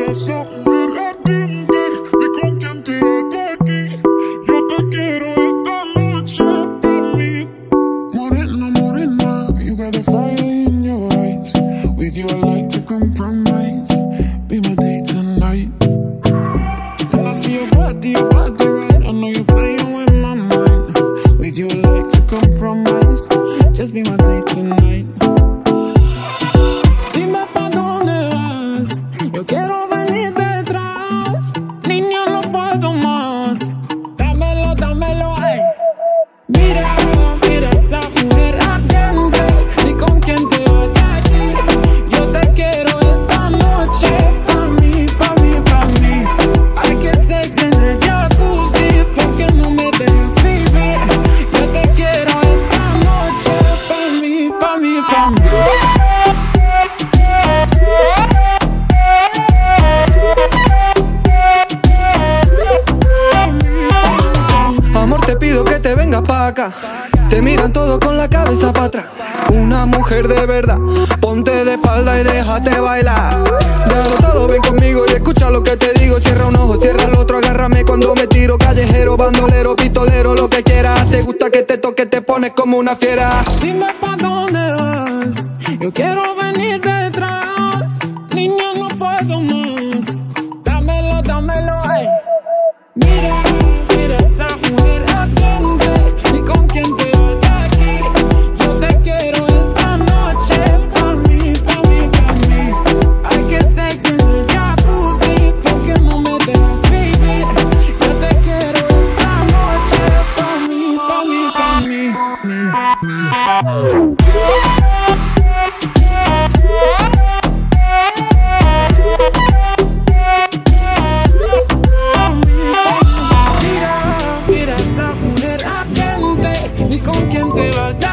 esa mujer ardiente y con quien te vas de aquí. Yo te quiero esta noche para mí. Morena, morena, you got the fire in your eyes. With you I like to compromise. Be my day tonight. And I see your body right. I know you're playing with my mind. With you I like to compromise. Just be my day tonight. Dime pa' dónde vas. Yo quiero venir detrás. Niña, no puedo más. Dámelo, dámelo, ay. Mira, mira esa mujer ardiente. ¿Y con quién te vas de aquí? Yo te quiero esta noche. Pa' mí, pa' mí, pa' mí. Hay que sexy en el jacuzzi. Porque no me dejas vivir. Yo te quiero esta noche. Pa' mí, pa' mí, pa' mí. Amor, te pido que te vengas pa' acá. Te miran todo con la cabeza pa' atrás. Una mujer de verdad. Ponte de espalda y déjate bailar. Déjalo todo, ven conmigo y escucha lo que te digo. Cierra un ojo, cierra el otro, agárrame cuando me tiro. Callejero, bandolero, pistolero, lo que quieras. Te gusta que te toque, te pones como una fiera. Dime pa' dónde vas. Yo quiero venir detrás. Niña, no puedo más. Dámelo, dámelo, ay. Mira, mira esa mujer ardiente. ¿Y con quién te vas de aquí? Yo te quiero esta noche. Pa' mí, pa' mí, pa' mí. Hay que sexy en el jacuzzi. Porque no me dejas vivir. Yo te quiero esta noche. Pa' mí, pa' mí, pa' mí. Mira, mira esa mujer ardiente. ¿Y con quién te vas?